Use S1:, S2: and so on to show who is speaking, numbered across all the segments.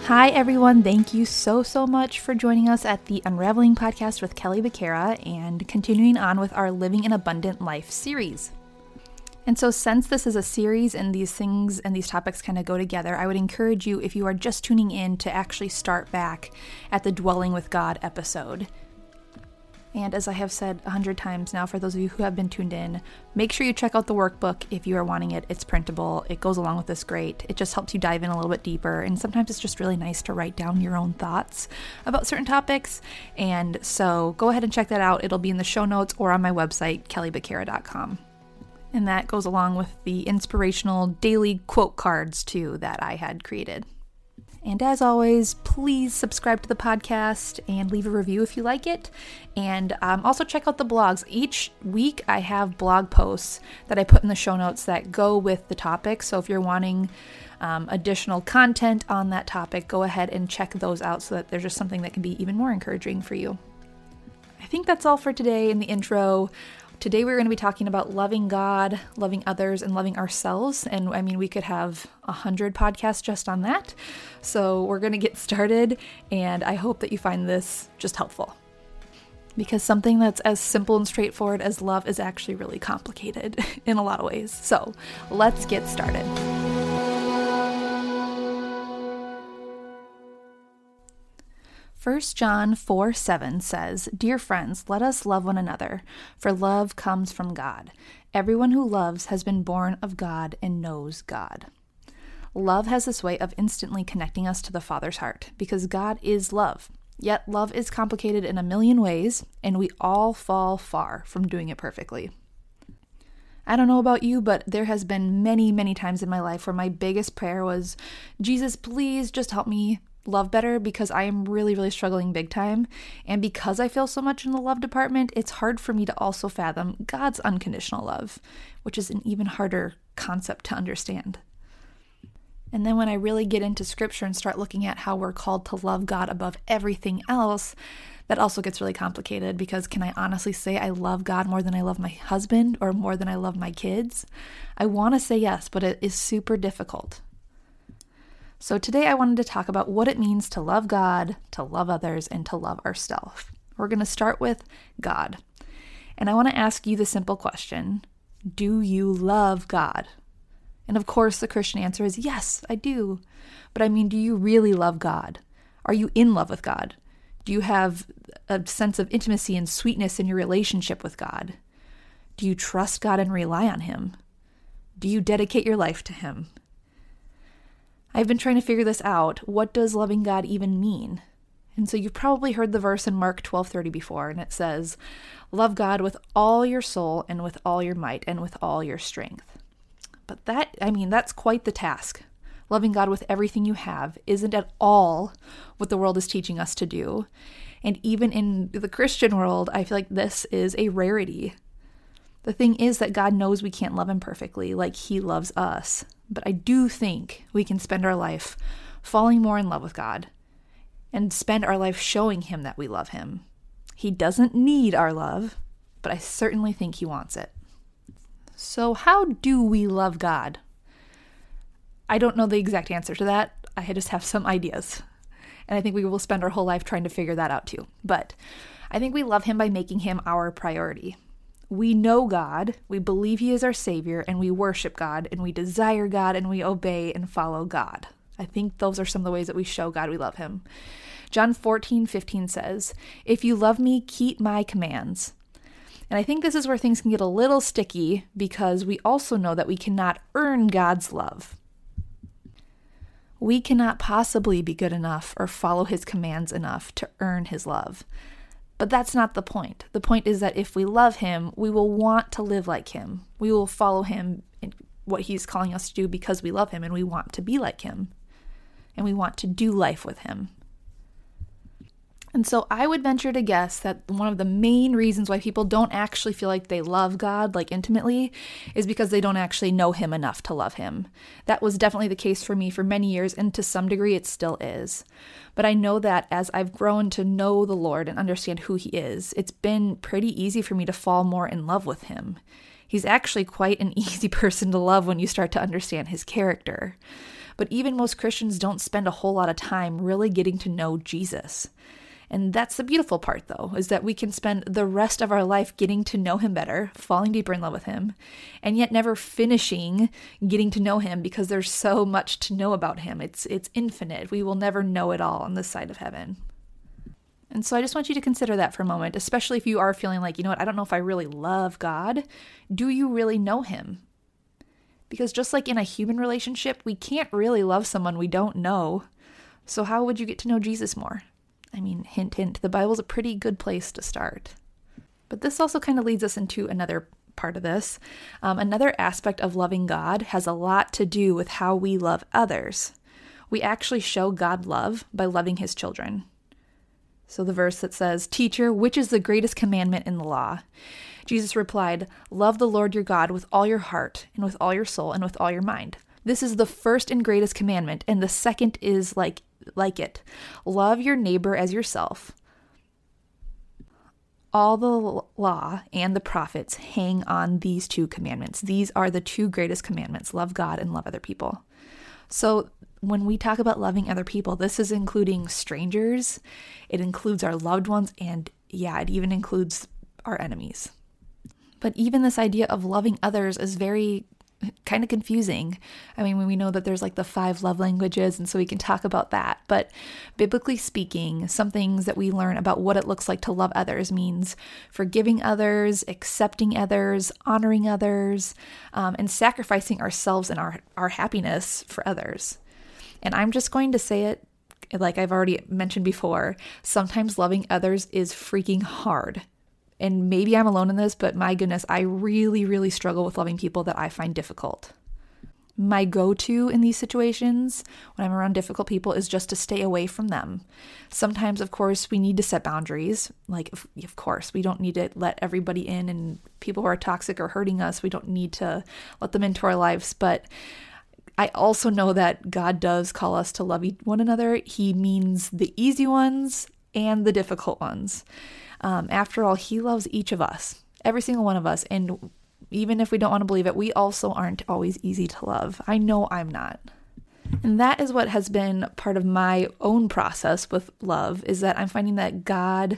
S1: Hi everyone, thank you so much for joining us at the Unraveling Podcast with Kelly Becerra and continuing on with our Living an Abundant Life series. And so since this is a series and these things and these topics kind of go together, I would encourage you, if you are just tuning in, to actually start back at the Dwelling with God episode. And as I have said 100 times now, for those of you who have been tuned in, make sure you check out the workbook if you are wanting it. It's printable. It goes along with this great. It just helps you dive in a little bit deeper. And sometimes it's just really nice to write down your own thoughts about certain topics. And so go ahead and check that out. It'll be in the show notes or on my website, kellybecerra.com. And that goes along with the inspirational daily quote cards too that I had created. And as always, please subscribe to the podcast and leave a review if you like it. And also check out the blogs. Each week I have blog posts that I put in the show notes that go with the topic. So if you're wanting additional content on that topic, go ahead and check those out so that there's just something that can be even more encouraging for you. I think that's all for today in the intro. Today we're going to be talking about loving God, loving others, and loving ourselves. And I mean, we could have 100 podcasts just on that. So we're going to get started, and I hope that you find this just helpful. Because something that's as simple and straightforward as love is actually really complicated in a lot of ways. So let's get started. 1 John 4:7 says, "Dear friends, let us love one another, for love comes from God. Everyone who loves has been born of God and knows God." Love has this way of instantly connecting us to the Father's heart, because God is love. Yet love is complicated in a million ways, and we all fall far from doing it perfectly. I don't know about you, but there has been many times in my life where my biggest prayer was, Jesus, please just help me love better, because I am really struggling big time. And because I feel so much in the love department, it's hard for me to also fathom God's unconditional love, which is an even harder concept to understand. And then when I really get into scripture and start looking at how we're called to love God above everything else, that also gets really complicated, because can I honestly say I love God more than I love my husband or more than I love my kids? I want to say yes, but it is super difficult. So today I wanted to talk about what it means to love God, to love others, and to love ourselves. We're going to start with God. And I want to ask you the simple question, do you love God? And of course the Christian answer is yes, I do. But I mean, do you really love God? Are you in love with God? Do you have a sense of intimacy and sweetness in your relationship with God? Do you trust God and rely on Him? Do you dedicate your life to Him? I've been trying to figure this out. What does loving God even mean? And so you've probably heard the verse in Mark 12:30 before, and it says, "Love God with all your soul and with all your might and with all your strength." But that's quite the task. Loving God with everything you have isn't at all what the world is teaching us to do. And even in the Christian world, I feel like this is a rarity. The thing is that God knows we can't love Him perfectly like He loves us. But I do think we can spend our life falling more in love with God and spend our life showing Him that we love Him. He doesn't need our love, but I certainly think He wants it. So how do we love God? I don't know the exact answer to that. I just have some ideas. And I think we will spend our whole life trying to figure that out too. But I think we love Him by making Him our priority. We know God, we believe He is our Savior, and we worship God, and we desire God, and we obey and follow God. I think those are some of the ways that we show God we love Him. John 14:15 says, "If you love me, keep my commands." And I think this is where things can get a little sticky, because we also know that we cannot earn God's love. We cannot possibly be good enough or follow His commands enough to earn His love. But that's not the point. The point is that if we love Him, we will want to live like Him. We will follow Him in what He's calling us to do because we love Him and we want to be like Him. And we want to do life with Him. And so I would venture to guess that one of the main reasons why people don't actually feel like they love God, like intimately, is because they don't actually know Him enough to love Him. That was definitely the case for me for many years, and to some degree it still is. But I know that as I've grown to know the Lord and understand who He is, it's been pretty easy for me to fall more in love with Him. He's actually quite an easy person to love when you start to understand His character. But even most Christians don't spend a whole lot of time really getting to know Jesus. And that's the beautiful part, though, is that we can spend the rest of our life getting to know him better, falling deeper in love with him, and yet never finishing getting to know him because there's so much to know about him. It's infinite. We will never know it all on this side of heaven. And so I just want you to consider that for a moment, especially if you are feeling like, I don't know if I really love God. Do you really know him? Because just like in a human relationship, we can't really love someone we don't know. So how would you get to know Jesus more? I mean, hint, hint, the Bible's a pretty good place to start. But this also kind of leads us into another part of this. Another aspect of loving God has a lot to do with how we love others. We actually show God love by loving his children. So the verse that says, "Teacher, which is the greatest commandment in the law?" Jesus replied, "Love the Lord your God with all your heart and with all your soul and with all your mind. This is the first and greatest commandment, and the second is like it. Love your neighbor as yourself." All the law and the prophets hang on these two commandments. These are the two greatest commandments: love God and love other people. So when we talk about loving other people, this is including strangers, it includes our loved ones, and it even includes our enemies. But even this idea of loving others is very kind of confusing. I mean, when we know that there's like the 5 love languages, and so we can talk about that. But biblically speaking, some things that we learn about what it looks like to love others means forgiving others, accepting others, honoring others, and sacrificing ourselves and our happiness for others. And I'm just going to say it, like I've already mentioned before, sometimes loving others is freaking hard. And maybe I'm alone in this, but my goodness, I really, really struggle with loving people that I find difficult. My go-to in these situations when I'm around difficult people is just to stay away from them. Sometimes, of course, we need to set boundaries. Like, of course, we don't need to let everybody in, and people who are toxic or hurting us, we don't need to let them into our lives. But I also know that God does call us to love one another. He means the easy ones and the difficult ones. After all, he loves each of us, every single one of us. And even if we don't want to believe it, we also aren't always easy to love. I know I'm not. And that is what has been part of my own process with love, is that I'm finding that God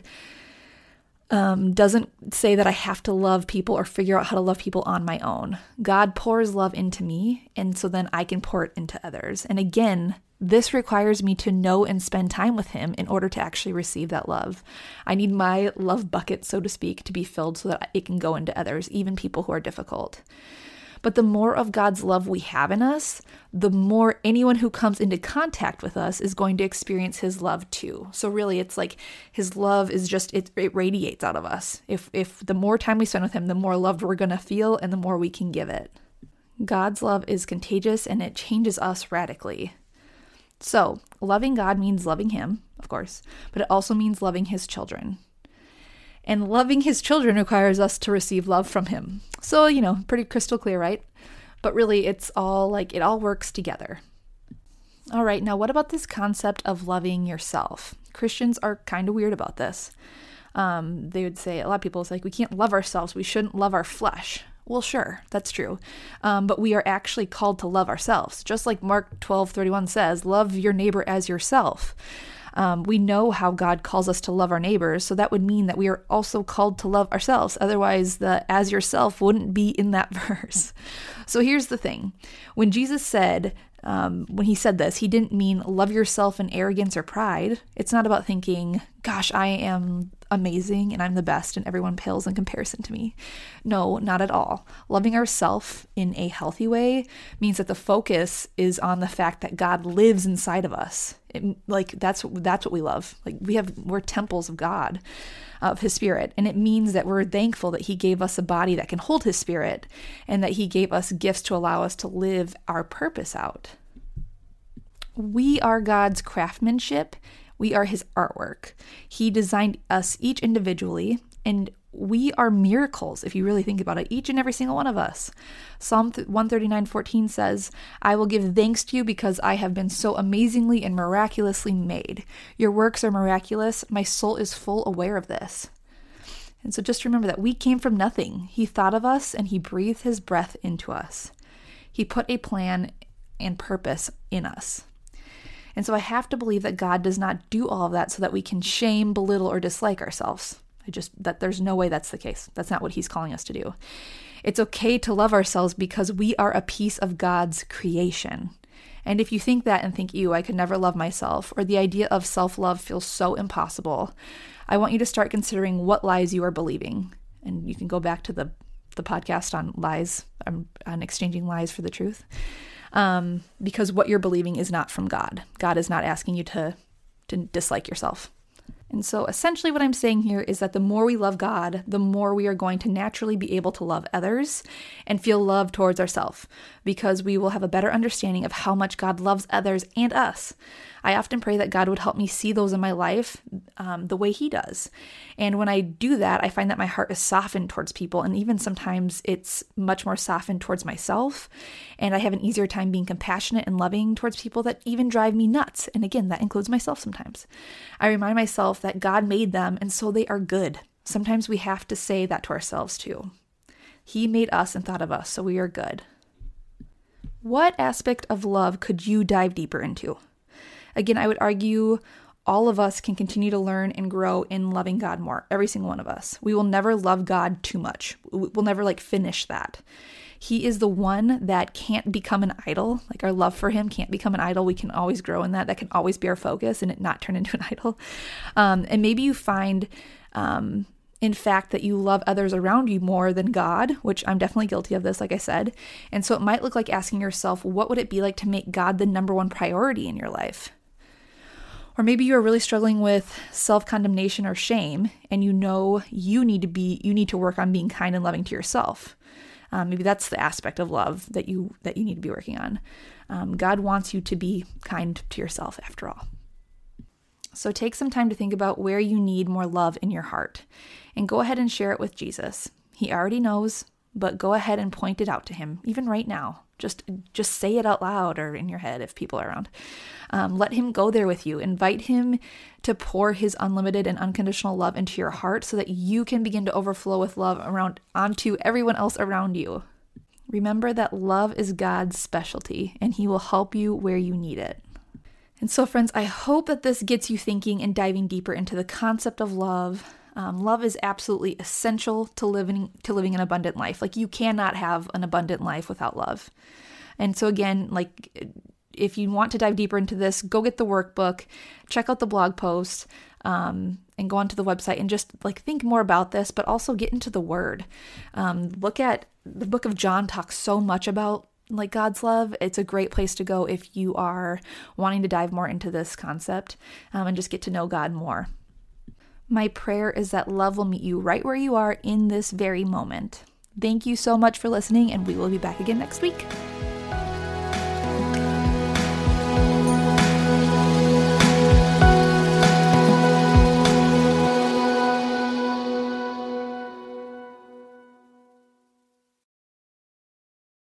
S1: doesn't say that I have to love people or figure out how to love people on my own. God pours love into me, and so then I can pour it into others. And again, this requires me to know and spend time with him in order to actually receive that love. I need my love bucket, so to speak, to be filled so that it can go into others, even people who are difficult. But the more of God's love we have in us, the more anyone who comes into contact with us is going to experience his love too. So really, it's like his love is just, it radiates out of us. If the more time we spend with him, the more loved we're going to feel and the more we can give it. God's love is contagious and it changes us radically. So loving God means loving him, of course, but it also means loving his children. And loving his children requires us to receive love from him. So, pretty crystal clear, right? But really, it's all like, it all works together. All right, now what about this concept of loving yourself? Christians are kind of weird about this. They would say, a lot of people say, we can't love ourselves, we shouldn't love our flesh. Well, sure, that's true. But we are actually called to love ourselves. Just like Mark 12:31 says, love your neighbor as yourself. We know how God calls us to love our neighbors, so that would mean that we are also called to love ourselves. Otherwise, the as yourself wouldn't be in that verse. So here's the thing. When Jesus said, when he said this, he didn't mean love yourself in arrogance or pride. It's not about thinking, gosh, I am amazing and I'm the best and everyone pales in comparison to me. No, not at all. Loving ourselves in a healthy way means that the focus is on the fact that God lives inside of us. That's what we love. We're temples of God, of his spirit. And it means that we're thankful that he gave us a body that can hold his spirit and that he gave us gifts to allow us to live our purpose out. We are God's craftsmanship. We are his artwork. He designed us each individually, and we are miracles, if you really think about it, each and every single one of us. Psalm 139:14 says, I will give thanks to you because I have been so amazingly and miraculously made. Your works are miraculous. My soul is full aware of this. And so just remember that we came from nothing. He thought of us and he breathed his breath into us. He put a plan and purpose in us. And so I have to believe that God does not do all of that so that we can shame, belittle, or dislike ourselves. That there's no way that's the case. That's not what he's calling us to do. It's okay to love ourselves because we are a piece of God's creation. And if you think that and think, ew, I could never love myself, or the idea of self-love feels so impossible, I want you to start considering what lies you are believing. And you can go back to the podcast on lies, on exchanging lies for the truth. Because what you're believing is not from God. God is not asking you to dislike yourself. And so essentially what I'm saying here is that the more we love God, the more we are going to naturally be able to love others and feel love towards ourselves, because we will have a better understanding of how much God loves others and us. I often pray that God would help me see those in my life the way he does. And when I do that, I find that my heart is softened towards people, and even sometimes it's much more softened towards myself. And I have an easier time being compassionate and loving towards people that even drive me nuts. And again, that includes myself sometimes. I remind myself that God made them, and so they are good. Sometimes we have to say that to ourselves too. He made us and thought of us, so we are good. What aspect of love could you dive deeper into? Again, I would argue all of us can continue to learn and grow in loving God more, every single one of us. We will never love God too much. We'll never finish that. He is the one that can't become an idol. Our love for him can't become an idol. We can always grow in that. That can always be our focus and it not turn into an idol. And maybe you find, in fact, that you love others around you more than God, which I'm definitely guilty of this, like I said. And so it might look like asking yourself, what would it be like to make God the number one priority in your life? Or maybe you're really struggling with self-condemnation or shame, and you know you need to work on being kind and loving to yourself. Maybe that's the aspect of love that you need to be working on. God wants you to be kind to yourself after all. So take some time to think about where you need more love in your heart, and go ahead and share it with Jesus. He already knows, but go ahead and point it out to him, even right now. Just say it out loud or in your head if people are around. Let him go there with you. Invite him to pour his unlimited and unconditional love into your heart so that you can begin to overflow with love onto everyone else around you. Remember that love is God's specialty, and he will help you where you need it. And so, friends, I hope that this gets you thinking and diving deeper into the concept of love. Love is absolutely essential to living an abundant life. You cannot have an abundant life without love. And so again, if you want to dive deeper into this, go get the workbook, check out the blog post, and go onto the website and just think more about this, but also get into the Word. Look at the book of John. Talks so much about God's love. It's a great place to go if you are wanting to dive more into this concept and just get to know God more. My prayer is that love will meet you right where you are in this very moment. Thank you so much for listening, and we will be back again next week.